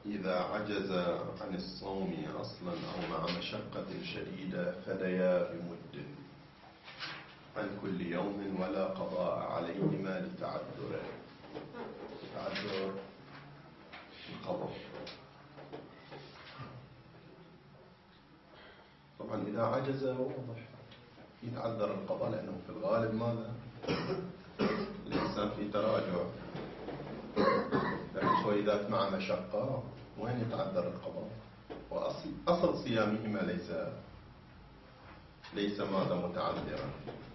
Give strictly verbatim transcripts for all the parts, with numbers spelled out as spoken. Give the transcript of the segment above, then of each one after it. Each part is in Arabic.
إذا عجز عن الصوم أصلا أو مع مشقة شديدة فديا بمد عن كل يوم ولا قضاء عليهما لتعذر تعذر القضاء. طبعا إذا عجز واضح يتعذر القضاء، لأنه في الغالب ماذا؟ الإنسان في تراجع، لكن شوي ذات مع مشقة وين يتعذر القضاء؟ وأصل أصل صيامهما ليس ليس ماذا متعذرا.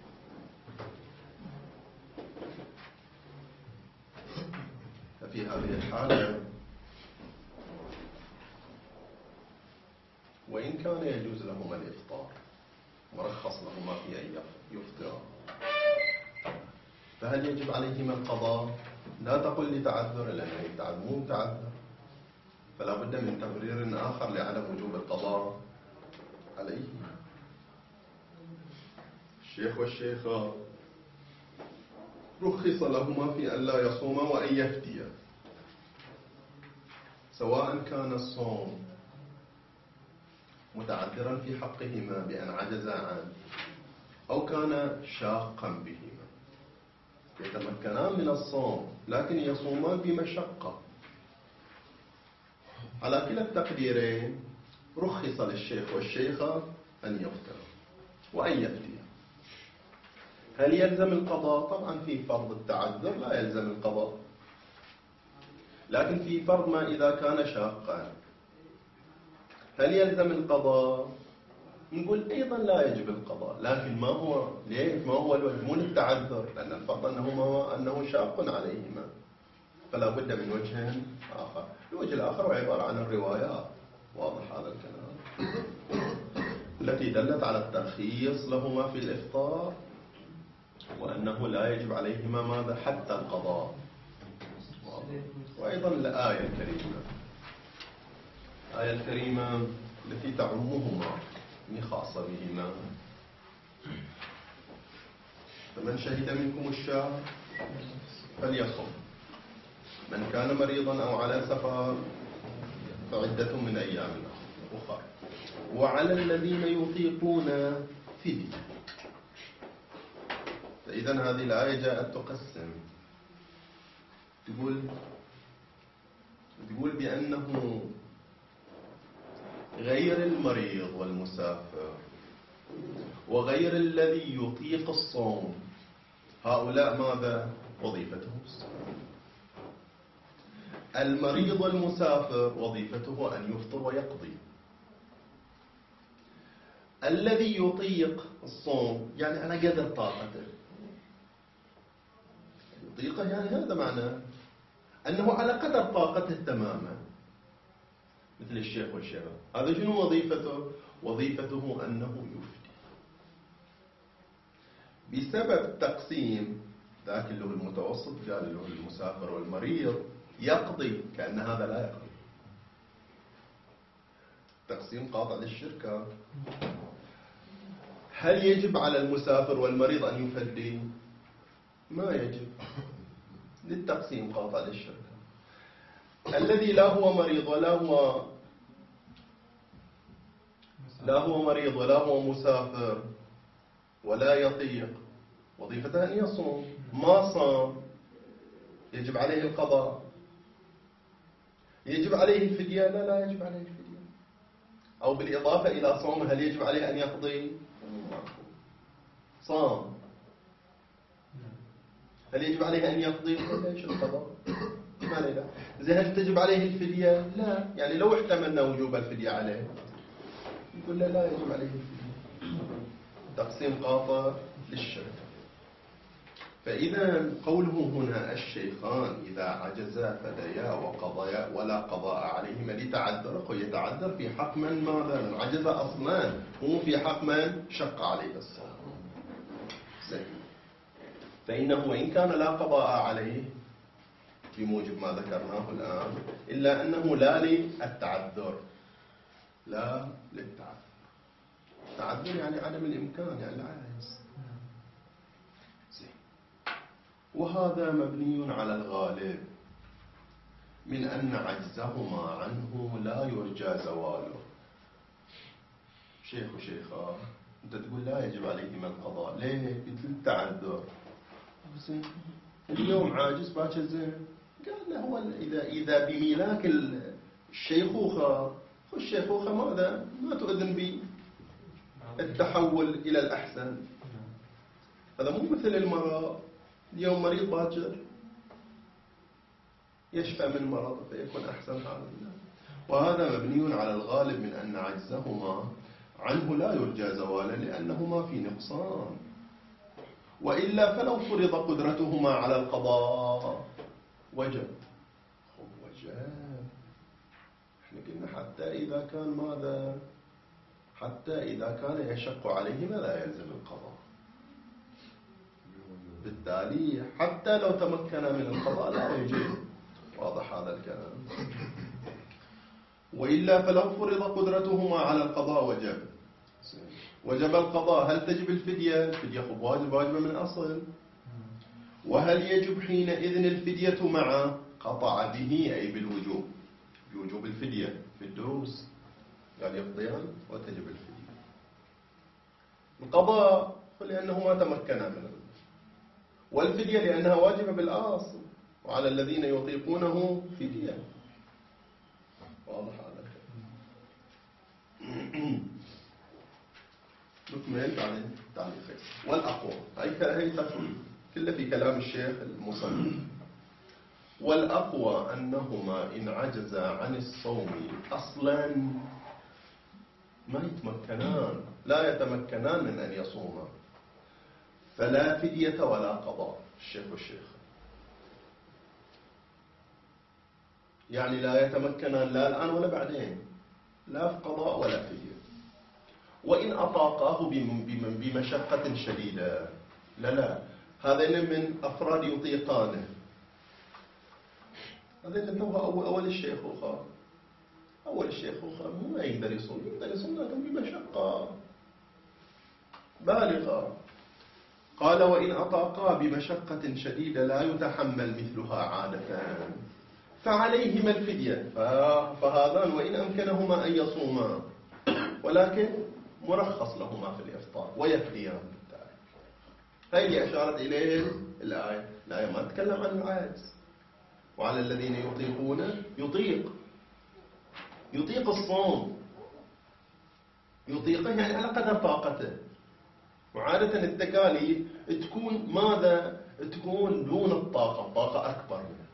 ففي هذه الحالة وإن كان يجوز لهما الإفطار مرخص لهما في أن يفطرا، فهل يجب عليهما القضاء؟ لا تقل لي تعذر، لأنه التعذر مو متعذر، فلا بد من تبرير آخر لعدم وجوب القضاء عليهما. الشيخ والشيخة رخص لهما في أن لا يصوما وأن يفتيا، سواء كان الصوم متعذرا في حقهما بأن عجزا عنه أو كان شاقا بهما، يتمكنان من الصوم لكن يصومان بمشقة. على كلا التقديرين رخص للشيخ والشيخة أن يفطروا وأن يفتيا. هل يلزم القضاء؟ طبعا في فرض التعذر لا يلزم القضاء، لكن في فرض ما إذا كان شاقا هل يلزم القضاء؟ نقول أيضا لا يجب القضاء، لكن ما هو ليه؟ ما هو الوجه؟ مو للتعذر، لأن الفرض أنه أنه شاق عليهما، فلا بد من وجه آخر. الوجه الآخر هو عبارة عن الروايات، واضح هذا الكلام، التي دلت على الترخيص لهما في الإفطار، وأنه لا يجب عليهما ماذا؟ حتى القضاء. وأيضا الآية الكريمة الآية الكريمة التي تعمهما خاصة بهما: فمن شهد منكم الشهر فليصم، من كان مريضا أو على سفر فعدة من أيام أخرى، وعلى الذين يطيقون فدية. فإذا هذه الآية جاءت تقسم، تقول تقول بأنه غير المريض والمسافر وغير الذي يطيق الصوم، هؤلاء ماذا؟ وظيفتهم الصوم. المريض والمسافر وظيفته أن يفطر ويقضي. الذي يطيق الصوم يعني على قدر طاقته، يطيقه يعني هذا معناه أنه على قدر طاقته تماما، مثل الشيخ والشيخة. هذا شنو وظيفته؟ وظيفته أنه يفتي. بسبب تقسيم ذاك اللي هو المتوسط قال اللي هو المسافر والمريض يقضي، كأن هذا لا يقضي. تقسيم قاطع للشركة. هل يجب على المسافر والمريض أن يفدي؟ ما يجب، للتقسيم قاطع للشركة. الذي لا هو مريض ولا هو لا هو مريض ولا هو مسافر ولا يطيق، وظيفته أن يصوم. ما صام يجب عليه القضاء. يجب عليه الفدية؟ لا لا يجب عليه الفدية. أو بالإضافة إلى صوم هل يجب عليه أن يقضي؟ صام، هل يجب عليه أن يقضي؟ ليش القضاء؟ ما لا. زي هل تجب عليه الفدية؟ لا. يعني لو احتملنا وجوب الفدية عليه يقول لا لا يجب عليه الفدية. تقسيم قاطع للشركة. فإذا قوله هنا الشيخان إذا عجزا فديا وقضيا ولا قضاء عليهما لتعذر، يتعذر في حق من ماذا؟ من عجز أصلا، هو في حق من شق عليه الصوم. فإنه وإن كان لا قضاء عليه بموجب ما ذكرناه الآن، إلا أنه لا للتعذر، لا للتعذر. التعذر يعني عدم الإمكان، يعني العجز. وهذا مبني على الغالب، من أن عجزهما عنه لا يرجى زواله. شيخ وشيخة أنت تقول لا يجب عليهما القضاء، ليه؟ قلت التعذر. اليوم عاجز باكر زين، قال له هو إذا إذا بميلاك الشيخوخة، والشيخوخة ماذا؟ ما تؤذن بالتحول إلى الأحسن. هذا مو مثل المرض، اليوم مريض باكر يشفى من مرض فيكون أحسن حاله. وهذا مبني على الغالب من أن عجزهما عنه لا يرجى زوالا لأنهما في نقصان، وإلا فلو فرض قدرتهما على القضاء وجب. وجب احنا قلنا حتى إذا كان ماذا؟ حتى إذا كان يشق عليهما لا يلزم القضاء. بالتالي حتى لو تمكنا من القضاء لا يجب. واضح هذا الكلام؟ وإلا فلو فرض قدرتهما على القضاء وجب. وجب القضاء. هل تجب الفدية؟ الفدية خب واجب واجبة من أصل. وهل يجب حينئذ الفدية مع قطع به أي بالوجوب، بوجوب الفدية في الدروس قال يقضيان وتجب الفدية. القضاء لأنه ما تمكنا منه، والفدية لأنها واجبة بالأصل، وعلى الذين يطيقونه فدية. واضح هذا الكلام؟ نكمل بعدين تعليقين. والأقوى هي هي كله في كلام الشيخ المصنف. والأقوى أنهما إن عجزا عن الصوم أصلا ما يتمكنان، لا يتمكنان من أن يصوما، فلا فدية ولا قضاء. الشيخ والشيخ يعني لا يتمكنان لا الآن ولا بعدين، لا في قضاء ولا فدية. وإن أطاقاه بمشقة شديدة، لا لا هذين من أفراد يطيقانه. هذين هو أول الشيخوخة، أول الشيخوخة ما يقدر يصوم، يقدر يصوم لكن بمشقة بالغة. قال وإن أطاقا بمشقة شديدة لا يتحمل مثلها عادة فعليهما الفدية. فهذان وإن أمكنهما أن يصوما ولكن مرخص لهما في الإفطار ويفديان بالتالي. هي اللي أشارت إليه الآية. الآية ما تتكلم عن العجز. وعلى الذين يطيقون يطيق يطيق الصوم، يطيقه يعني على قدر طاقته. وعادة التكاليف تكون ماذا؟ تكون دون الطاقة، طاقة أكبر منها.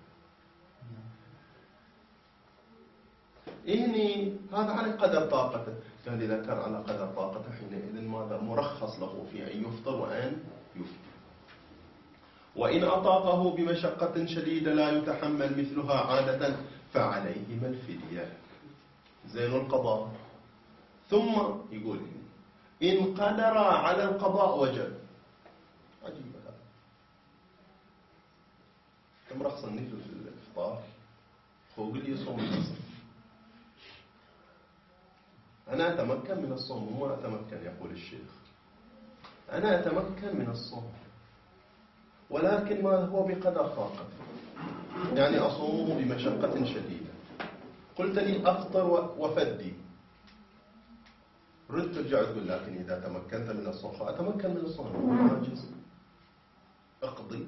إني هذا على قدر طاقته. قال إذا كان على قدر طاقته حينئذ ماذا؟ مرخص له في أن يفطر وأن يفطر. وإن أطاقه بمشقة شديدة لا يتحمل مثلها عادة فعليهما الفدية. زين القضاء. ثم يقول إن قدر على القضاء وجب. عجيب هذا. كم رخص النفل في الإفطار؟ هو قل يصوم النصر. أنا أتمكن من الصوم وما أتمكن يقول الشيخ. أنا أتمكن من الصوم ولكن ما هو بقدر طاقته، يعني أصومه بمشقة شديدة. قلت لي أفطر وفدي، ردت ترجع تقول لكن إذا تمكنت من الصوم فأتمكن من الصوم وأنا عاجز أقضي.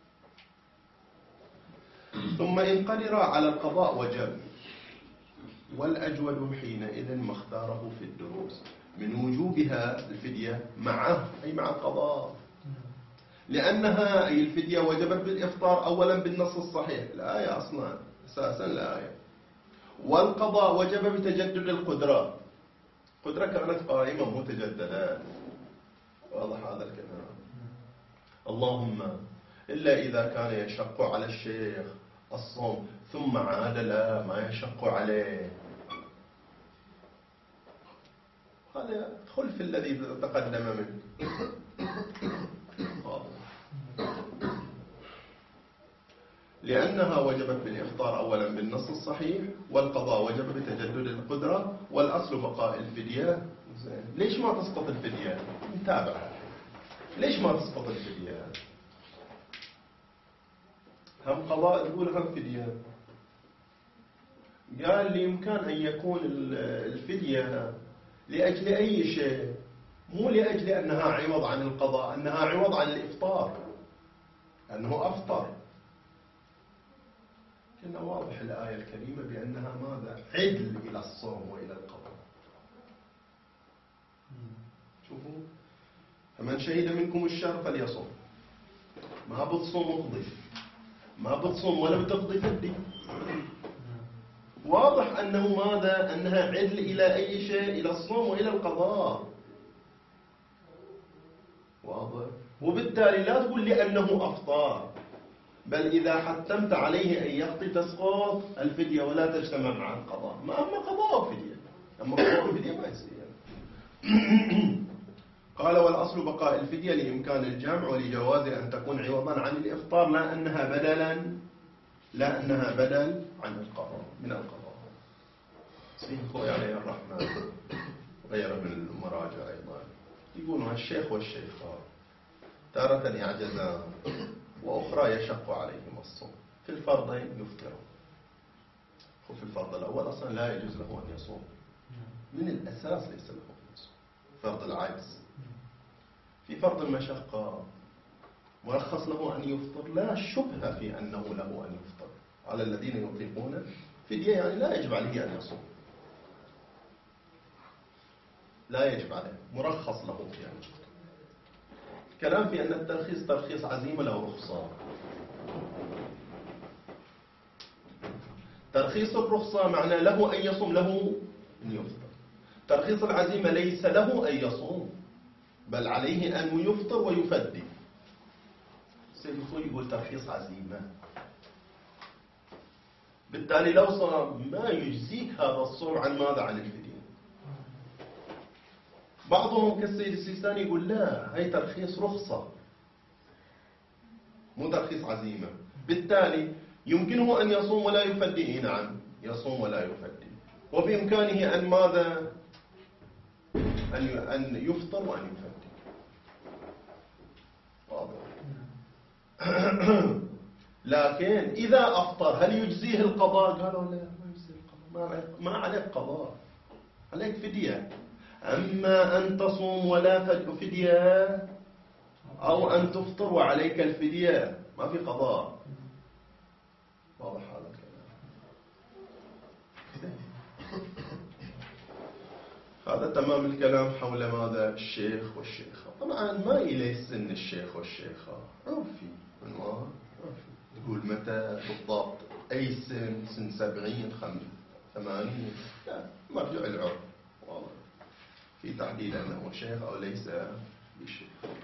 ثم إن قدر على القضاء وجب. والأجود حينئذ ما اختاره في الدروس من وجوبها الفدية معه أي مع القضاء، لأنها أي الفدية وجبت بالإفطار أولا بالنص الصحيح الآية أصلا أساسا الآية. والقضاء وجب بتجدد القدرة، قدرة كانت قائمة متجددة. واضح هذا الكلام؟ اللهم إلا إذا كان يشق على الشيخ الصوم ثم عاد لا ما يشق عليه، هذا خلف الذي تقدم منه. لأنها وجبت بالإفطار أولا بالنص الصحيح، والقضاء وجب بتجدد القدرة، والأصل بقاء الفدية. ليش ما تسقط الفدية؟ نتابع. ليش ما تسقط الفدية؟ هم قضاء تقول هم فدية. قال لي يمكن أن يكون الفدية لأجل أي شيء، مو لأجل أنها عوض عن القضاء، أنها عوض عن الإفطار، أنه أفطر. كنا واضح الآية الكريمة بأنها ماذا؟ عدل إلى الصوم وإلى القضاء. شوفوا، فمن شهد منكم الشهر فليصوم. ما بتصوم اقضي، ما بتصوم ولا بتقضي فدي. واضح أنه ماذا؟ أنها عدل إلى أي شيء؟ إلى الصوم وإلى القضاء. واضح. وبالتالي لا تقول لي أنه أفطار، بل إذا حتمت عليه أن يقضي تسقط الفدية ولا تجتمع مع القضاء. ما أما قضاء وفدية، أما قضاء وفدية ما يصير. قال والأصل بقاء الفدية لإمكان الجمع ولجواز أن تكون عوضا عن الإفطار، لا أنها بدلا لا أنها بدل عن القضاء من القضاء. سيد خوي عليه الرحمن وغيره من المراجع أيضا يقولون الشيخ والشيخة تارة يعجزان وأخرى يشق عليهم الصوم، في الفرضين يفطرون. وفي الفرض الأول أصلا لا يجوز له أن يصوم، من الأساس ليس له أن يصوم، فرض العجز. في فرض المشقة مرخص له أن يفطر، لا شبهة في أنه له أن يفطر. على الذين يطيقون فدية، يعني لا يجب عليه أن يصوم، لا يجب عليه، مرخص له في أن يفطر. كلام في أن الترخيص ترخيص عزيمة له رخصة. ترخيص الرخصة معنى له أن يصوم، له أن يفطر. ترخيص العزيمة ليس له أن يصوم، بل عليه أن يفطر ويفدي. سيد الخوي يقول ترخيص عزيمة، بالتالي لو صام ما يجزيك هذا الصوم عن ماذا؟ عن الفدية. بعضهم كالسيد السيستاني يقول لا، هي ترخيص رخصة مو ترخيص عزيمة، بالتالي يمكنه أن يصوم ولا يفدي. نعم يصوم ولا يفدي، وبإمكانه أن ماذا؟ أن يفطر وأن يفدي. واضح. لكن إذا أفطر هل يجزيه القضاء؟ قالوا لا، ما يجزيه القضاء، ما عليك قضاء، عليك فدية. أما أن تصوم ولا فدية، أو أن تفطر وعليك الفدية، ما في قضاء. واضح هذا الكلام. هذا تمام الكلام حول ماذا؟ الشيخ والشيخة. طبعا ما إليه سن الشيخ والشيخة، عرفي عنوان، عرفي تقول متى بالضبط، أي سن، سن سبعين، خمس، ثمانين، لا، مرجع العرف. واضح في تحديد أنه شيخ أو ليس بشيخ.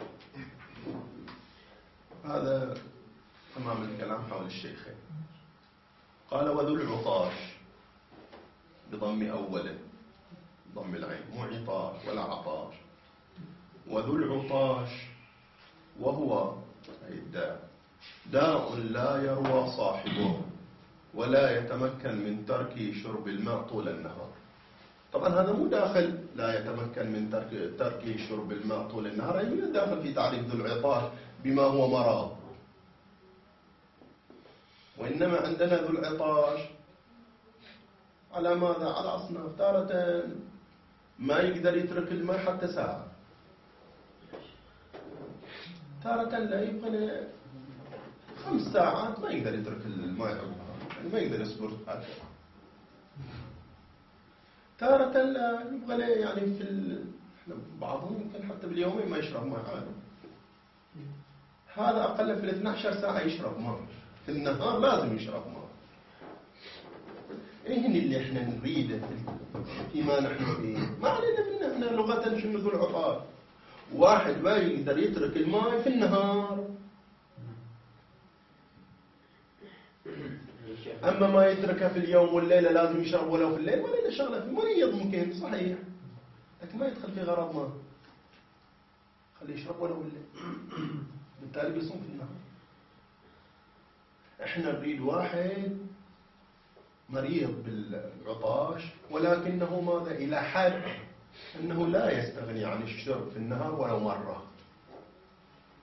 هذا تمام الكلام حول الشيخين. قال وذو العطاش بضم أوله، ضم العين، مو عطاش ولا عطاش. وذو العطاش وهو الداء، داء لا يروى صاحبه ولا يتمكن من ترك شرب الماء طول النهار. طبعا هذا مو داخل لا يتمكن من ترك ترك شرب الماء طول النهار، أي من داخل في تعريف ذو العطاش بما هو مرض. وإنما عندنا ذو العطاش على ماذا؟ على أصناف. تارة ما يقدر يترك الماء حتى ساعة، تارة لا، يبقى خمس ساعات ما يقدر يترك الماء، يعني ما يقدر يصبر هكذا. تارة لا، يبغى يعني في ال... بعضهم يمكن حتى باليومين ما يشرب ماء عادي. هذا أقل في الاثنى عشر ساعة يشرب ماء، في النهار لازم يشرب ماء. إيه اللي إحنا نريده فيما نحن فيه؟ ما علينا منه. إحنا لغة شنو ذو العطاش؟ واحد ما يقدر يترك الماء في النهار، أما ما يتركها في اليوم والليلة لازم يشرب ولو في الليل ولا شغلة. في مريض ممكن صحيح، لكن ما يدخل في غرض ما، خليه يشرب ولو بالليل، بالتالي بيصوم في النهار. احنا نريد واحد مريض بالعطاش ولكنه ماذا؟ إلى حد أنه لا يستغني عن الشرب في النهار ولو مرة،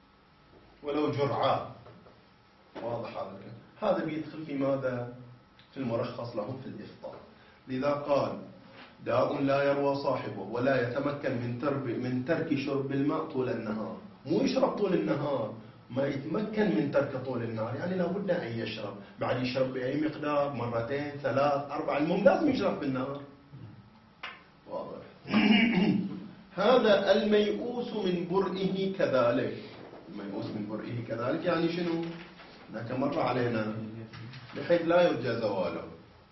ولو جرعة. واضح هذا الكلام. هذا بيدخل في ماذا؟ في المرخص لهم في الإفطار. لذا قال داء لا يروى صاحبه ولا يتمكن من ترك من ترك شرب الماء طول النهار. مو يشرب طول النهار، ما يتمكن من ترك طول النهار، يعني لابد أن يشرب، بعد يشرب بأي مقدار، مرتين ثلاث أربع، المهم لازم يشرب بالنهار. واضح. هذا الميؤوس من برئه كذلك. الميؤوس من برئه كذلك يعني شنو؟ هناك مر علينا بحيث لا يرجى زواله.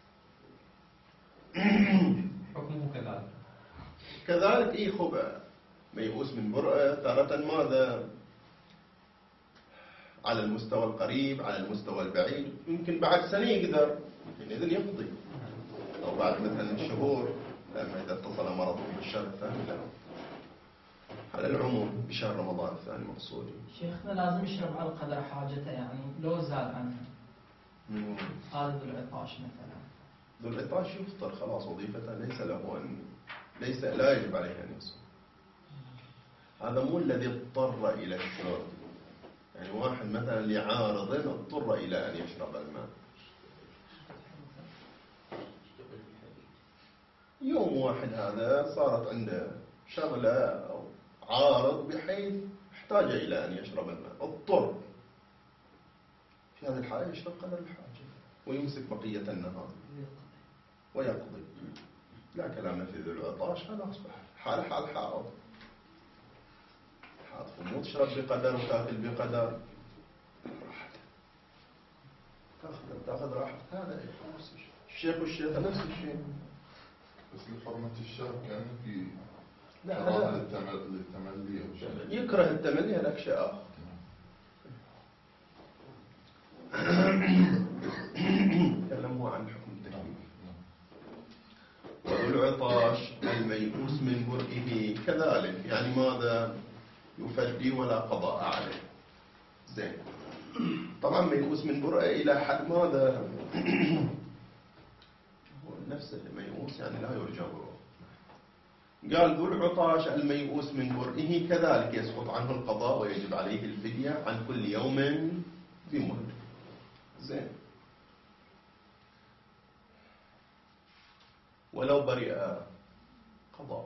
حكمه كذلك كذلك إيه خبأ ميؤوس من برئه تارة ماذا؟ على المستوى القريب، على المستوى البعيد، يمكن بعد سنة يقدر حينئذ يقضي، أو بعد مثلا شهور لما إذا اتصل مرضه بالشهر الثاني لا. على العموم بشهر رمضان الثاني مقصودي. شيخنا لازم يشرب على قدر حاجته، يعني لو زاد عنها. هذا ذو العطاش مثلا. ذو العطاش يفطر خلاص، وظيفته ليس له أن ليس لا يجب عليه أن يصوم. هذا مو الذي اضطر إلى الشرب. يعني واحد مثلا لعارض اضطر إلى أن يشرب الماء. يوم واحد هذا صارت عنده شغلة أو عارض بحيث احتاج إلى أن يشرب الماء، اضطر. في هذه الحالة يشرب قدر الحاجة ويمسك بقية النهار ويقضي. لا كلام في ذو العطاش، هذا أصبح حال حال حائض. حائض مو تشرب بقدر وتاكل بقدر، تاخذ تاخذ راحتك. هذا الشيخ والشيخ نفس الشيء. بس لحرمة الشاب كان في لا كراهة للتملي أو شيء. يكره التملي، هذاك شيء آخر. تكلموا عن حكم التكليف. وذو العطاش الميؤوس من برئه كذلك، يعني ماذا؟ يفدي ولا قضاء عليه. زين. طبعا ميؤوس من برئه إلى حد ماذا؟ هو نفسه ميؤوس يعني لا يرجى برؤه. قال ذو العطاش الميؤوس من برئه كذلك يسقط عنه القضاء ويجب عليه الفدية عن كل يوم بمهل. زين. ولو برئ قضاء،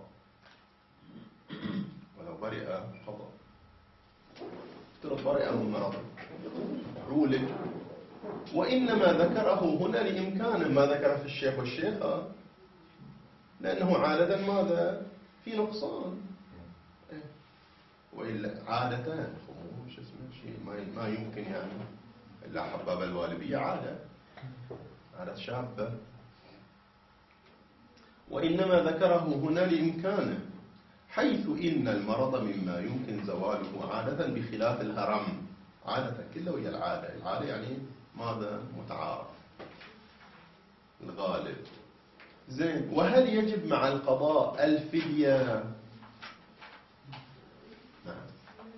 ولو برئ قضاء. افترض برئ من مرض عولج، وإنما ذكره هنا لإمكانه، ما ذكر في الشيخ والشيخة لأنه عادة ماذا؟ في نقصان. وإلا عادة خموش اسمه شيء ما ما يمكن يعني إلا حباب الوالبية عادة عادة شابة. وإنما ذكره هنا لإمكانه، حيث إن المرض مما يمكن زواله عادة بخلاف الهرم. عادة كله هي العادة، العادة يعني ماذا؟ متعارف الغالب. زين. وهل يجب مع القضاء الفدية؟ نعم.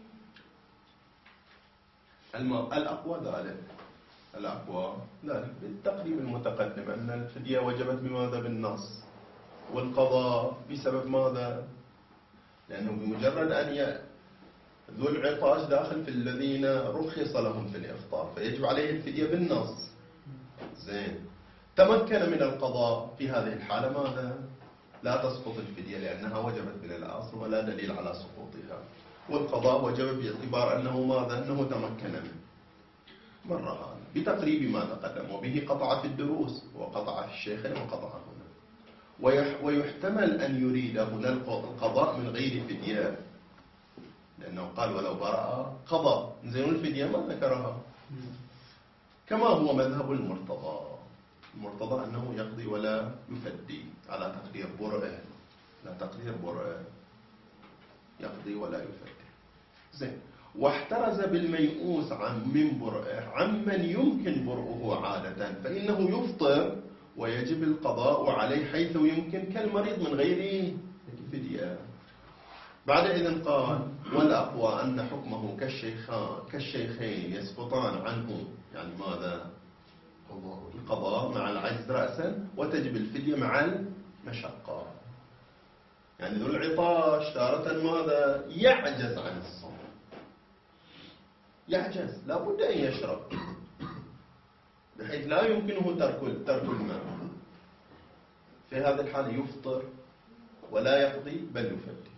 الأقوى ذلك، الأقوى ذلك بالتقريب المتقدم أن الفدية وجبت بماذا؟ بالنص. والقضاء بسبب ماذا؟ لأنه بمجرد أن ي... ذو العطاش داخل في الذين رخص لهم في الإفطار، فيجب عليه الفدية بالنص. زين. تمكن من القضاء في هذه الحالة ماذا؟ لا تسقط الفدية لأنها وجبت من الأصل ولا دليل على سقوطها. والقضاء وجب باعتبار أنه ماذا؟ أنه تمكن منه. مرة هذا بتقريب ما تقدم، وبه قطع في الدروس وقطع في الشيخين وقطع هنا. ويحتمل أن يريد هنا القضاء من غير فدية، لأنه قال ولو برأ قضى. زين. الفدية ما ذكرها، كما هو مذهب المرتضى. المرتضى أنه يقضي ولا يفدي على تقدير برئه، لا تقدير برئه يقضي ولا يفدي. زين. واحترز بالميؤوس عن من برئه عمن يمكن برؤه عادة، فإنه يفطر ويجب القضاء عليه حيث يمكن كالمريض من غير فدية. بعد إذن قال والأقوى أن حكمه كالشيخان كالشيخين يسقطان عنه، يعني ماذا؟ القضاء مع العجز رأسا، وتجب الفدية مع المشقة. يعني ذو العطاش تارة ماذا؟ يعجز عن الصوم، يعجز لا بد أن يشرب، بحيث بحيث لا يمكنه ترك ترك الماء، في هذه الحالة يفطر ولا يقضي بل يفدي.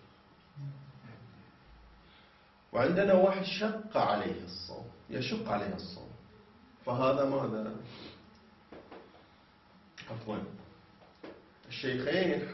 وعندنا واحد شق عليه الصوم، يشق عليه الصوم، فهذا ماذا؟ عفوا الشيخين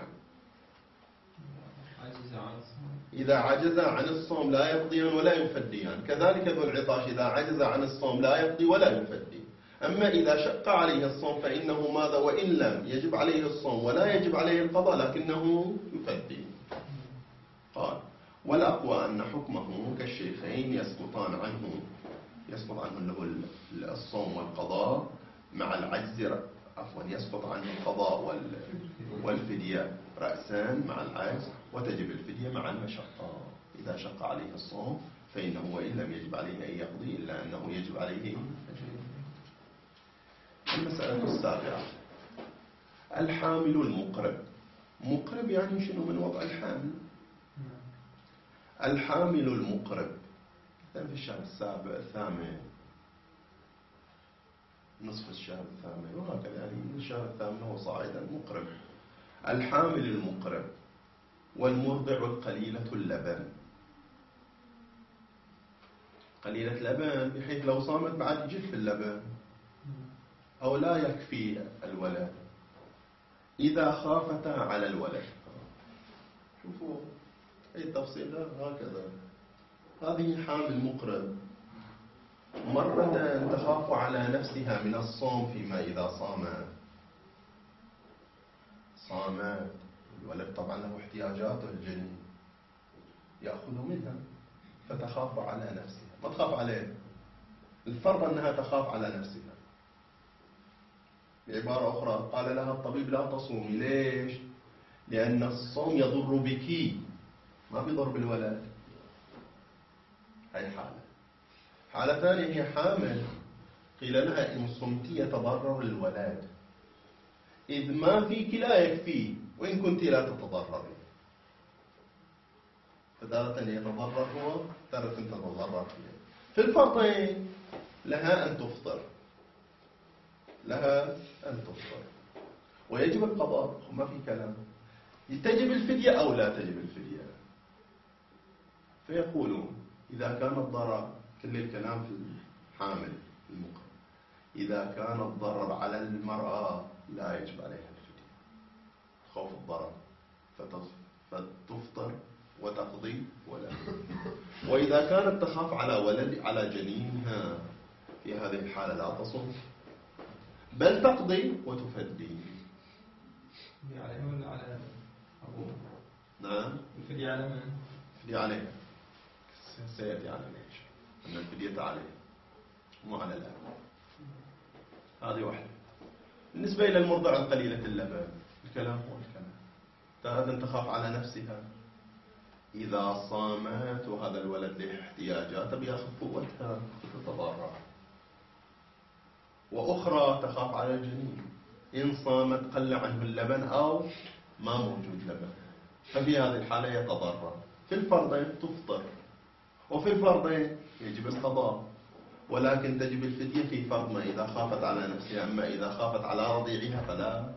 إذا عجز عن الصوم لا يقضيان ولا يفديان، كذلك ذو العطاش إذا عجز عن الصوم لا يقضي ولا يفدي. أما إذا شق عليه الصوم فإنه ماذا؟ وإن لم يجب عليه الصوم ولا يجب عليه القضاء لكنه يفدي. قال والأقوى أن حكمه كالشيخين يسقطان عنه، يسقط عنه له الصوم والقضاء مع العجز، عفوا يسقط عنه القضاء والفدية رأسان مع العجز، وتجب الفدية مع المشقة. إذا شق عليه الصوم فإنه وإن لم يجب عليه أن يقضي إلا أنه يجب عليه. المسألة السابعة الحامل المقرب. مقرب يعني شنو؟ من وضع الحامل. الحامل المقرب مثلا في الشهر السابع الثامن، نصف الشهر الثامن، وهكذا يعني من الشهر الثامن وصاعدا مقرب. الحامل المقرب والمرضع القليلة اللبن، قليلة اللبن بحيث لو صامت بعد يجف اللبن أو لا يكفي الولد إذا خافتا على الولد. شوفوا أي التفصيل هكذا. هذه حامل مقرب، مرة تخاف على نفسها من الصوم فيما إذا صامت صامت الولد طبعا له احتياجاته الجنين يأخذ منها، فتخاف على نفسها، ما تخاف عليه. الفرض أنها تخاف على نفسها. بعبارة أخرى قال لها الطبيب لا تصومي. ليش؟ لأن الصوم يضر بك ما بيضر بالولد. هاي حالة. حالة ثانية هي حامل، قيل لها إن صمتي يتضرر الولد، إذ ما فيك لا يكفي وإن كنت لا تتضرري. فتارة يتضرر هو، تارة تتضرر فيه. في الفرضين لها أن تفطر، لها أن تفطر ويجب القضاء، ما في كلام. تجب الفدية أو لا تجب الفدية. فيقولون إذا كان الضرر، كل الكلام في الحامل المقرب، إذا كان الضرر على المرأة لا يجب عليها الفدية، خوف الضرر، فتفطر وتقضي ولا. وإذا كانت تخاف على ولد على جنينها في هذه الحالة لا تصوم بل تقضي وتفدي. الفدية عليها ولا على أبوه؟ نعم الفدية على من؟ الفدية عليها، سيأتي على ليش أن الفدية عليها مو على الأب. هذه واحدة. بالنسبة إلى المرضعة القليلة اللبن الكلام هو الكلام. تارة تخاف على نفسها إذا صامت وهذا الولد له احتياجات بياخذ قوتها تتضرر، وأخرى تخاف على الجنين إن صامت قل عنه اللبن أو ما موجود لبن، ففي هذه الحالة يتضرر. في الفرضين تفطر، وفي الفرضين يجب القضاء، ولكن تجب الفدية في فرض ما إذا خافت على نفسها. أما إذا خافت على رضيعها فلا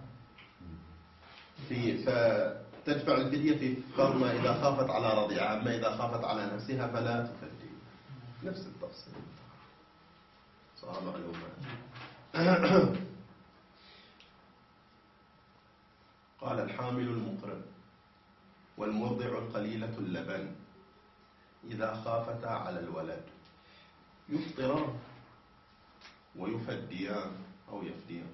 في فتدفع الفدية في فرض ما إذا خافت على رضيعها. أما إذا خافت على نفسها فلا تفدي. نفس التفصيل صار معلومات. قال الحامل المقرب والمرضع القليلة اللبن إذا خافتا على الولد يفطران ويفديان أو يفديان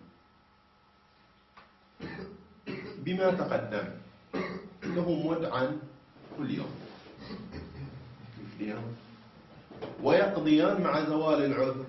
بما تقدم له مدعا كل يوم، يفديان ويقضيان مع زوال العذر.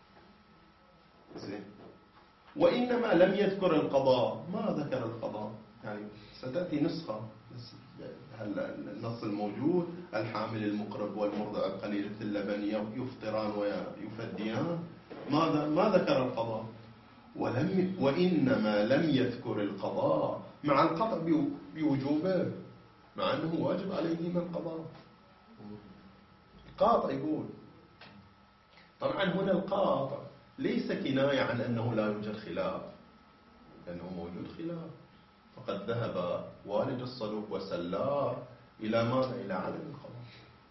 زين. وإنما لم يذكر القضاء، ما ذكر القضاء، يعني ستأتي نسخة النص الموجود الحامل المقرب والمرضع القليلة اللبن يفطران ويفديان، ماذا ما ذكر القضاء. ولم وإنما لم يذكر القضاء مع القطع بوجوبه، مع أنه واجب عليهما القضاء. القاطع يقول طبعا هنا القاطع ليس كناية عن أنه لا يوجد خلاف، لأنه موجود خلاف. فقد ذهب والد الصدوق وسلاه إلى ماذا؟ إلى عدم القضاء.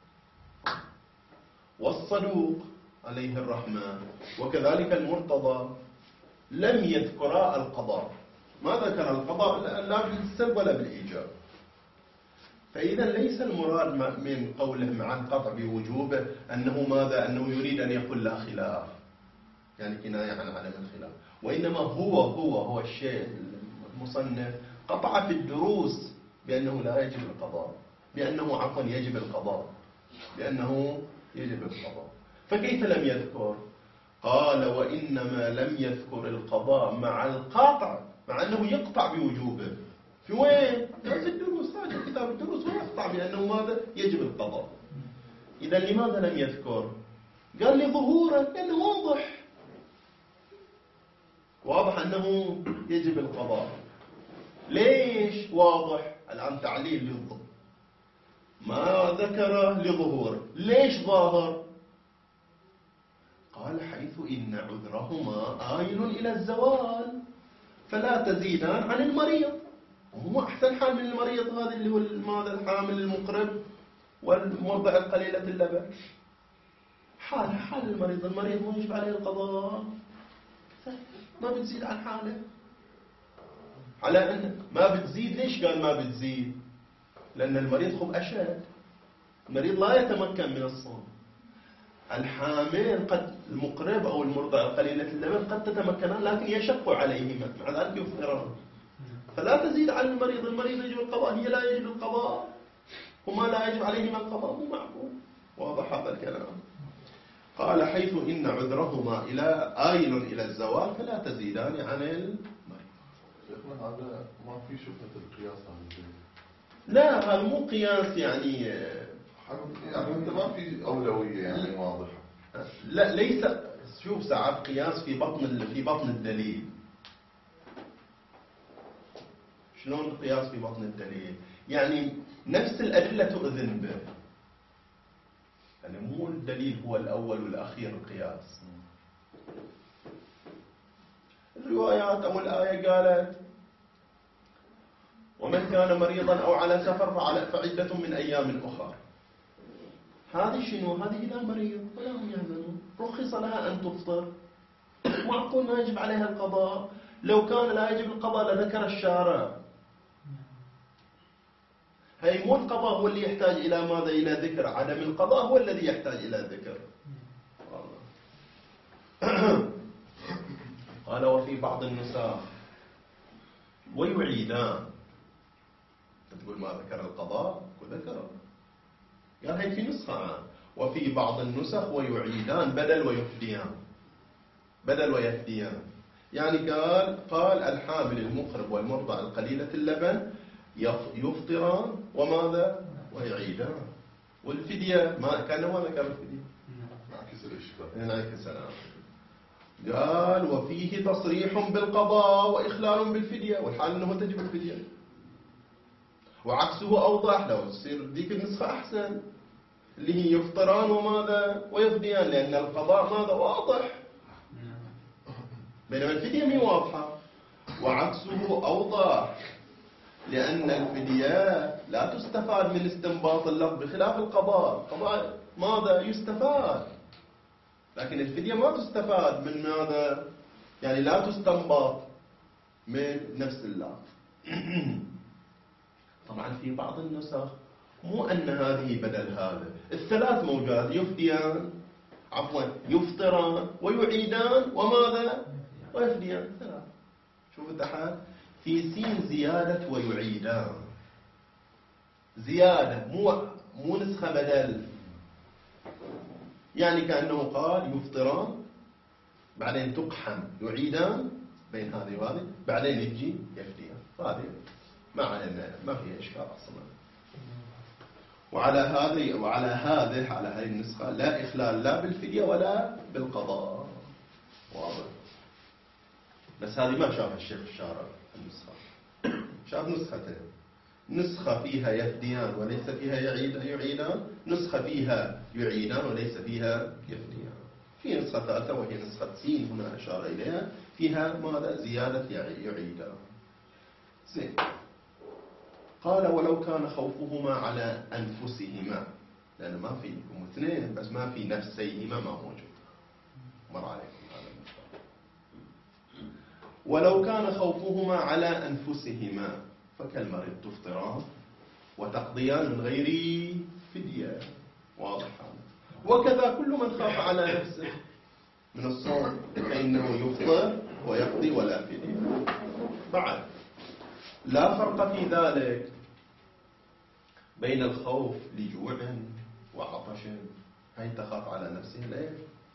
والصدوق عليه الرحمة وكذلك المرتضى لم يذكرا القضاء، ما ذكر القضاء لا بالسلب ولا بالإيجاب. فإذا ليس المراد من قوله مع القطع بوجوبه أنه ماذا؟ أنه يريد أن يقول لا خلاف، يعني كناية عن عدم الخلاف، وإنما هو هو هو الشيء المصنف قطع في الدروس بأنه لا يجب القضاء، بأنه عفوا يجب القضاء، بأنه يجب القضاء. فكيف لم يذكر؟ قال وإنما لم يذكر القضاء مع القاطع، مع أنه يقطع بوجوبه. في وين؟ في الدروس، راجع كتاب الدروس ويقطع بأنه ماذا؟ يجب القضاء. إذا لماذا لم يذكر؟ قال لظهوره، لأنه واضح واضح أنه يجب القضاء. ليش واضح؟ الآن تعليل للظهور، ما ذكره لظهوره. ليش ظاهر؟ قال حيث إن عذرهما آيل إلى الزوال فلا تزيدان عن المريض. وهو أحسن حال من المريض هذا اللي هو ماذا؟ الحامل المقرب والمرضع القليلة اللبن. حال حال المريض، المريض مو يجب عليه القضاء، ما بتزيد عن حاله. على أن ما بتزيد. ليش قال ما بتزيد؟ لأن المريض خب أشد، المريض لا يتمكن من الصوم. الحامل قد المقرب أو المرضع القليلة اللبن قد تتمكنان لكن يشق عليهما، مع ذلك يفطران. فلا تزيد على المريض، المريض يجب القضاء، هي لا يجب القضاء، وما لا يجب عليهما القضاء مو معقول. واضح هذا الكلام؟ قال حيث إن عذرهما إلى آيل إلى الزوال فلا تزيدان عن المريض. شيخنا هذا ما في شبهة القياس عن لا، هذا مو قياس يعني يعني أنت ما في أولوية يعني واضحة. لا ليس. شوف ساعات قياس في بطن في بطن الدليل. شلون القياس في بطن الدليل؟ يعني نفس الأدلة تؤذن به، يعني مو الدليل هو الأول والأخير القياس. الروايات أو الآية قالت ومن كان مريضا أو على سفر فعدة من أيام أخرى. هذه شنو؟ هذه لا مريض ولا هم يعملون، رخص لها أن تفطر، معقول ما يجب عليها القضاء. لو كان لا يجب القضاء لذكر الشارع. هي مو القضاء هو اللي يحتاج إلى ماذا؟ إلى ذكر. عدم القضاء هو الذي يحتاج إلى ذكر. قال وفي بعض النساخ ويعيدان. تقول ما ذكر القضاء وذكره. قال هي في نسخة وفي بعض النسخ ويعيدان بدل ويفديان، بدل ويفديان. يعني قال قال الحامل المقرب والمرضع القليلة اللبن يفطران وماذا؟ ويعيدان. والفدية ما كان ما ذكر الفدية. نعكس الإشكال. نعكس السلام. قال وفيه تصريح بالقضاء وإخلال بالفدية، والحال أنه تجب الفدية. وعكسه أوضح، لو تصير ذيك النسخة أحسن اللي هي يفطران وماذا؟ ويفديان، لأن القضاء ماذا؟ واضح، بينما الفدية مي واضحة. وعكسه أوضح، لأن الفدية لا تستفاد من استنباط اللفظ بخلاف القضاء. القضاء ماذا؟ يستفاد، لكن الفدية ما تستفاد من ماذا؟ يعني لا تستنبط من نفس اللفظ. طبعا في بعض النسخ مو أن هذه بدل هذا، الثلاث موجودات، يفديان عفوا يفطران ويعيدان وماذا؟ ويفديان. ثلاث. شوف تحت في سين زيادة ويعيدان، زيادة مو مو نسخة بدل. يعني كأنه قال يفطران بعدين تقحم يعيدان بين هذه وهذه، بعدين يجي يفديان. هذه ما علينا، ما فيها إشكال أصلا. وعلى هذه وعلى هذه على هذه النسخة لا إخلال لا بالفدية ولا بالقضاء. واضح. بس هذه ما شافها الشيخ الشارع النسخة، شاف نسختين، نسخة فيها يفديان وليس فيها يعيد يعيدان، نسخة فيها يعيدان وليس فيها يفديان. في نسخة ثالثة وهي نسخة سين هنا أشار إليها فيها ماذا؟ زيادة يعيدا. زين. قال ولو كان خوفهما على أنفسهما، لأن ما في هم اثنين بس ما في نفسيهما ما موجود. مر عليكم هذا المثال. ولو كان خوفهما على أنفسهما فكالمريض تفطران وتقضيان من غير فدية. واضح هذا. وكذا كل من خاف على نفسه من الصوم فإنه يفطر ويقضي ولا فدية. بعد لا فرق في ذلك بين الخوف لجوع وعطش. هاي تخاف على نفسه ليه؟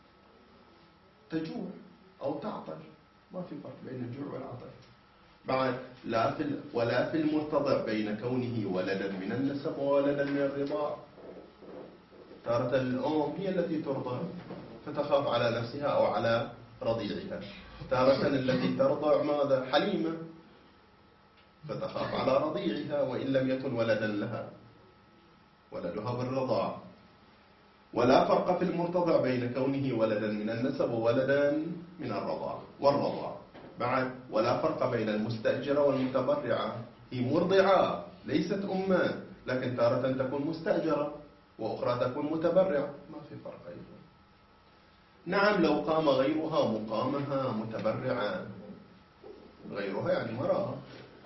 تجوع أو تعطش، ما في فرق بين الجوع والعطش. بعد لا في ولا في المرتضع بين كونه ولدا من النسب وولدا من الرضاع. تارة الأم هي التي ترضع فتخاف على نفسها أو على رضيعها، تارة التي ترضع ماذا؟ حليمة فتخاف على رضيعها وإن لم يكن ولدا لها، ولدها بالرضاع. ولا فرق في المرتضع بين كونه ولدا من النسب وولدا من الرضاع والرضاع. بعد ولا فرق بين المستأجرة والمتبرعة. هي مرضعة ليست أمة، لكن تارة تكون مستأجرة وأخرى تكون متبرعة، ما في فرق أيضا. نعم لو قام غيرها مقامها متبرعا، غيرها يعني مرأة،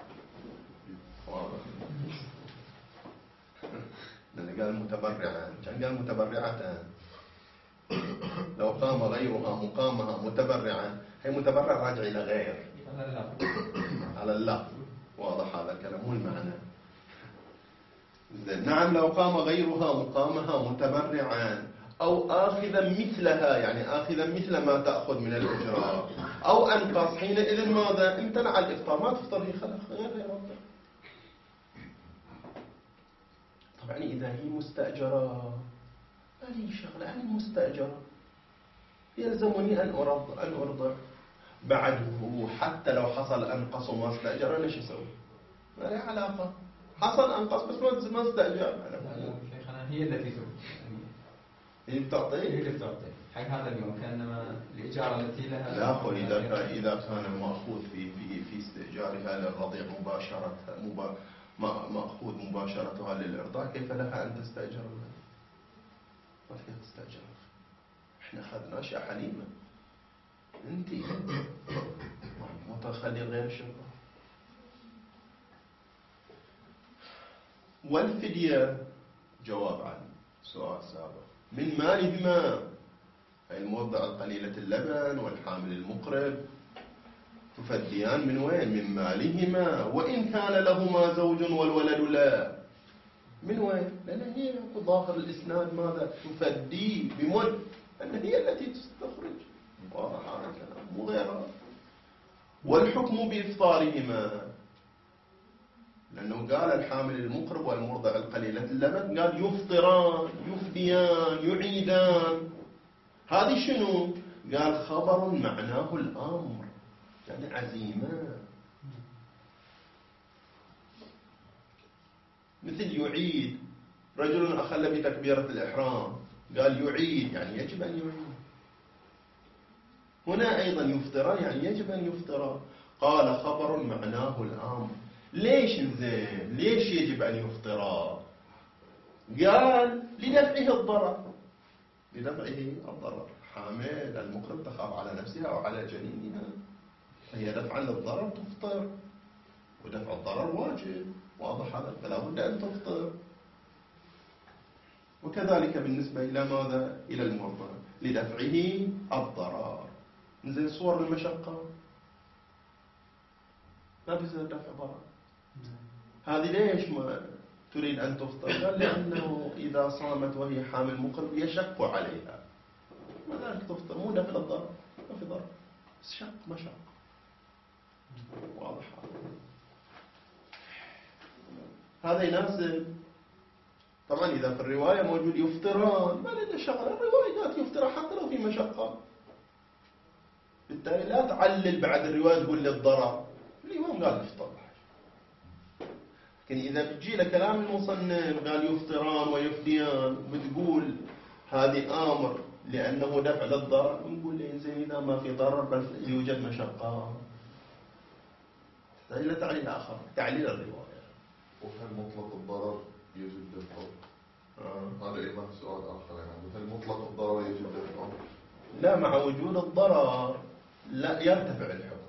واضح. لأن قال متبرعا كان قال متبرعة. لو قام غيرها مقامها متبرعا، هي متبرع راجع إلى غير على اللفظ. واضح هذا الكلام مو المعنى. نعم لو قام غيرها مقامها متبرعا أو آخذا مثلها، يعني آخذا مثل ما تأخذ من الأجرة أو أنقص، حينئذ ماذا؟ امتنع الإفطار، ما تفطر هي خلق غير غير طبعا. إذا هي مستأجرة هذه شغلة، أنا مستأجرة يلزمني أن أرضع أن أرضع بعده، حتى لو حصل أنقص وما استأجر أنا شو أسوي؟ ما له علاقة. حصل أنقص بس ما استأجر. شيخنا هي التي ترضي، هي بتعطي هي اللي بتعطي حق هذا اليوم، كأنما الإجارة التي لها. لا أخو، إذا كان إذا كان مأخوذ في في في استئجارها للرضيع مباشرة مبا مأخوذ مباشرتها للإرضاع، كيف لها أن تستأجر؟ ما فيها تستأجر. إحنا أخذناش يا حليمة، أنت متخلي غير شرطة. والفدية جواب عن سؤال سابق. من مالهما، أي الموضع القليلة اللبن والحامل المقرب، تفديان من وين؟ من مالهما، وإن كان لهما زوج والولد لا. من وين؟ لأن هي في ظاهر الإسناد ماذا؟ تفدي بمد، أن هي التي تستخرج. واضح هذا الكلام مو غيرها. والحكم بإفطارهما، لأنه قال الحامل المقرب والمرضع القليلة اللبن، قال يفطران يفديان يعيدان. هذه شنو؟ قال خبر معناه الأمر، يعني عزيمة. مثل يعيد، رجل أخل بتكبيرة الإحرام قال يعيد يعني يجب أن يعيد. هنا أيضا يفطران يعني يجب أن يفطران. قال خبر معناه الأمر. ليش زين؟ ليش يجب أن يفطرا؟ قال لدفعه الضرر، لدفعه الضرر. حامل المقرب تخاف على نفسها أو على جنينها، هي دفعا للضرر تفطر، ودفع الضرر واجب. واضح هذا؟ فلا بد أن تفطر. وكذلك بالنسبة إلى ماذا؟ إلى المرضى لدفعه الضرر. زين صور المشقة لا بيصير دفع ضرر. هذه ليش ما تريد أن تفطر؟ قال لأنه إذا صامت وهي حامل مقرب يشق عليها، ما ذلك تفطر، مو دفع الضرر، ما في ضرر، بس شق مشق. واضح هذا يناسب. طبعا إذا في الرواية موجود يفطران ما لنا شغل، الروايات يفطر حتى لو في مشقة، بالتالي لا تعلل بعد الرواية تقول للضرر. الإمام قال يفطر، لكن إذا بتجي لكلام المصنف قال يفطران ويفديان، بتقول هذه آمر لأنه دفع للضرر، ونقول له زين إذا ما في ضرر بل يوجد مشقة. إلى تعليل آخر، تعليل الرواية. وهل مطلق الضرر يجب دفعه؟ آه. هذا أيضا سؤال آخر، يعني هل مطلق الضرر يجب دفعه؟ لا، مع وجود الضرر لا يرتفع الحكم.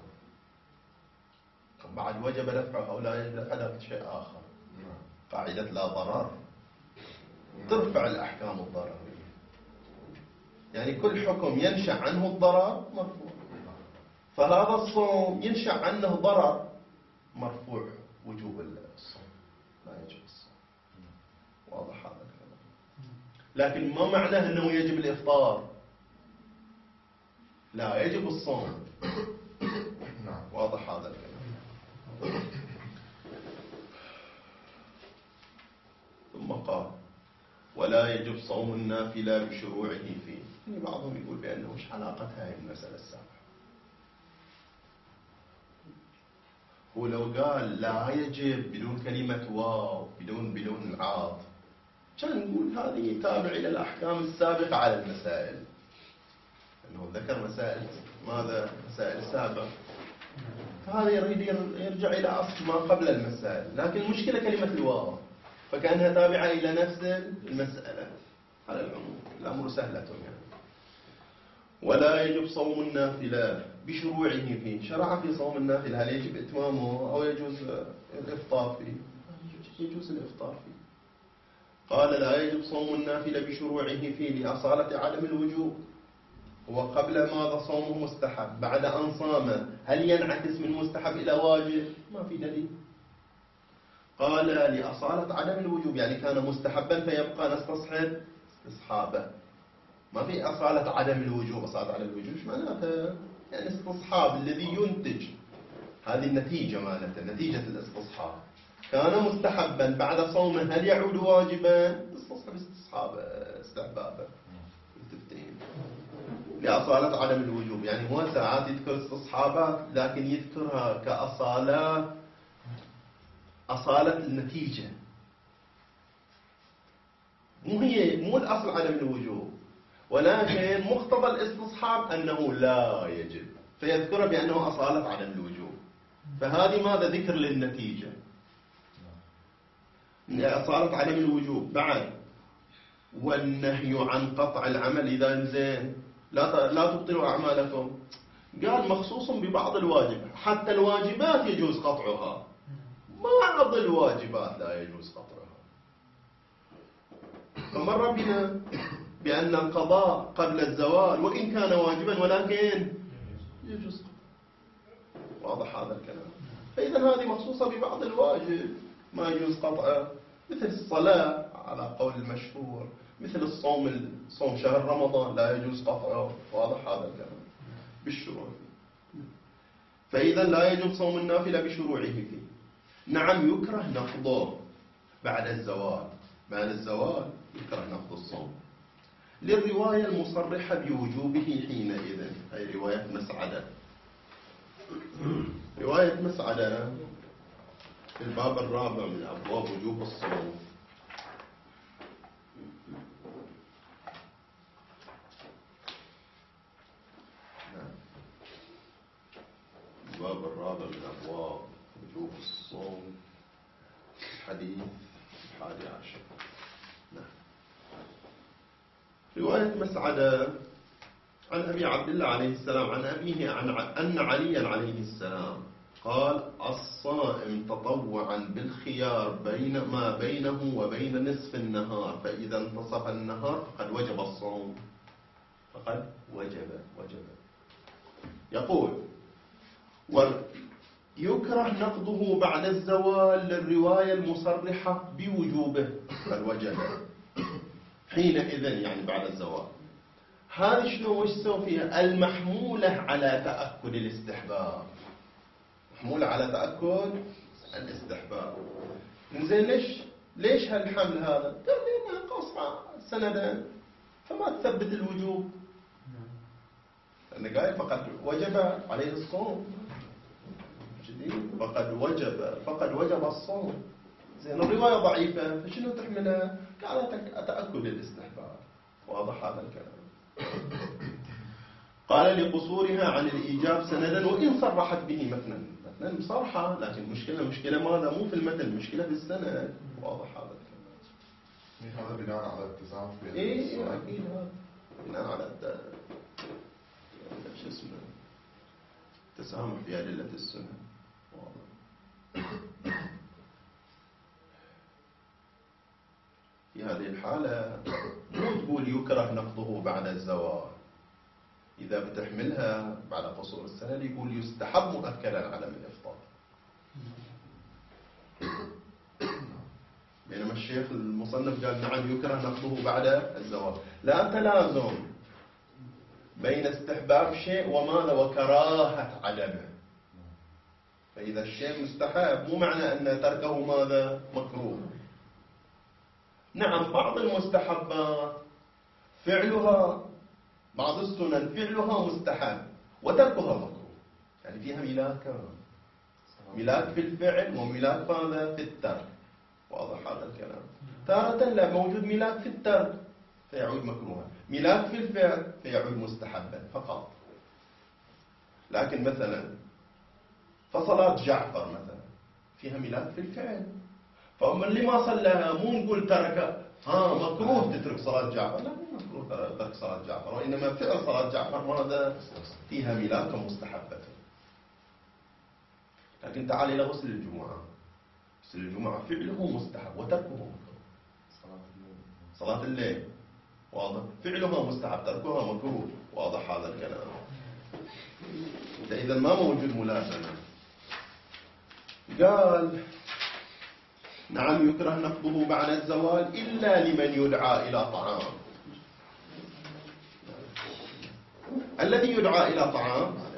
بعد وجب دفعه أو لا يجب دفعه شيء آخر. قاعدة لا ضرر ترفع الأحكام الضررية، يعني كل حكم ينشأ عنه الضرر مرفوع، فهذا الصوم ينشأ عنه ضرر مرفوع وجوب الصوم، لا يجب الصوم. واضح هذا الكلام؟ لكن ما معناه أنه يجب الإفطار، لا يجب الصوم. واضح هذا الكلام؟ ثم قال ولا يجب صوم النافلة بشروعه فيه. يعني بعضهم يقول بأنه مش علاقة هاي المسألة السابقة. هو لو قال لا يجب بدون كلمة واو، بدون بدون العاط، كان نقول هذه تابع إلى الأحكام السابقة على المسائل، أنه ذكر مسائل ماذا؟ مسائل سابقة، فهذا يريد يرجع إلى أصل ما قبل المسائل. لكن المشكلة كلمة الواو، فكأنها تابعة إلى نفس المسألة. على العموم الأمر سهلة يعني. ولا يجب صوم النافلة بشروعه فيه. شرع في صوم النافلة، هل يجب إتمامه أو يجوز الإفطار فيه؟ يجوز الإفطار فيه. قال لا يجب صوم النافلة بشروعه فيه لأصالة عدم الوجوب. هو قبل ماذا صومه مستحب، بعد أن صام هل ينعكس من مستحب إلى واجب؟ ما في دليل. قال لأصالة عدم الوجوب، يعني كان مستحبا فيبقى نستصحب استصحابه. ما في أصالة عدم الوجوب. أصالة عدم الوجوب ايش معناتها؟ يعني استصحاب الذي ينتج هذه النتيجة، مالته نتيجة الاستصحاب. كان مستحبا بعد صومه هل يعود واجبا؟ استصحب استصحابه استحبابه. لأصالة عدم الوجوب، يعني هو ساعات يذكر استصحابات لكن يذكرها كأصالة، أصالة النتيجة، مو هي مو الأصل عدم الوجوب، ولكن مقتضى الاستصحاب أنه لا يجب، فيذكره بأنه أصالة عدم الوجوب. فهذه ماذا؟ ذكر للنتيجة، أصالة عدم الوجوب. بعد والنهي عن قطع العمل إذا زين لا لا تبطلوا أعمالكم، قال مخصوص ببعض الواجبات، حتى الواجبات يجوز قطعها، بعض الواجبات لا يجوز قطعها. فمر بنا بأن القضاء قبل الزوال وإن كان واجبا ولكن يجوز قطعه. واضح هذا الكلام؟ فإذا هذه مخصوصة ببعض الواجب ما يجوز قطعه، مثل الصلاة على قول المشهور، مثل الصوم، صوم شهر رمضان لا يجوز قطعه. واضح هذا الكلام؟ بالشروع. فإذا لا يجوز صوم النافلة بشروعه فيه. نعم يكره نقضه بعد الزوال، بعد الزوال يكره نقض الصوم للرواية المصرحة بوجوبه حينئذ، هي رواية مسعدة. رواية مسعدة في الباب الرابع من أبواب وجوب الصوم. الباب الرابع من أبواب وجوب الصوم، الحديث الحادي عشر. نعم. رواية مسعدة عن أبي عبد الله عليه السلام عن أبيه عن أن عليا عليه السلام قال الصائم تطوعا بالخيار بين ما بينه وبين نصف النهار، فإذا انتصف النهار فقد وجب الصوم، فقد وجب وجب. يقول ويكره نقضه بعد الزوال للرواية المصرحة بوجوبه، فالوجب حينئذ يعني بعد الزوال. هذه شنو وش سوى فيها؟ المحمولة على تأكد الاستحباب، محمولة على تأكد الاستحباب. زين ليش ليش هالحمل هذا؟ قال لأنها قصة سندا فما تثبت الوجوب، لأن قال فقد وجب عليه الصوم جديد، فقد وجب فقد وجب الصوم. زين الرواية ضعيفة فشنو تحملها؟ قال تأكد الاستحباب. واضح هذا الكلام؟ قال لقصورها عن الإيجاب سندا وإن صرحت به متنا، متنا مصرحة، لكن المشكلة مشكلة ماذا؟ مو في المتن، المشكلة في السند. واضح هذا الكلام؟ هذا بناء على التزام بين إيه إيه أكيد، هذا بناء على الد... شو اسمه تسامح في أدلة السنة. واضح. في هذه الحالة مو تقول يكره نقضه بعد الزوال، إذا بتحملها بعد قصور السند يقول يستحب مؤكدا عدم الإفطار. بينما الشيخ المصنف قال نعم يكره نقضه بعد الزوال. لا تلازم بين استحباب شيء وماذا وكراهة عدمه. فإذا الشيء مستحب مو معنى أن تركه ماذا مكروه. نعم بعض المستحبات فعلها، بعض السنن فعلها مستحب وتركها مكروه، يعني فيها ملاك، ملاك في الفعل وملاك ماذا في الترك. واضح هذا الكلام؟ تارة لا موجود ملاك في الترك فيعود مكروها، ملاك في الفعل فيعود مستحبا فقط. لكن مثلا فصلاة جعفر مثلا فيها ملاك في الفعل، فأما اللي ما صلىها مو نقول ترك ها مكروه تترك صلاة جعفر، لا مو مكروه ترك صلاة جعفر، وإنما فعل صلاة جعفر ماذا فيها ملاك مستحبة. لكن تعال إلى غسل الجمعة، غسل الجمعة فعله مستحب وتركه مكروه. صلاة الليل واضح فعلها مستحب تركها مكروه. واضح هذا الكلام؟ إذا ما موجود ملازمة. قال نعم يكره نقضه بعد الزوال إلا لمن يدعى إلى طعام. الذي يدعى إلى طعام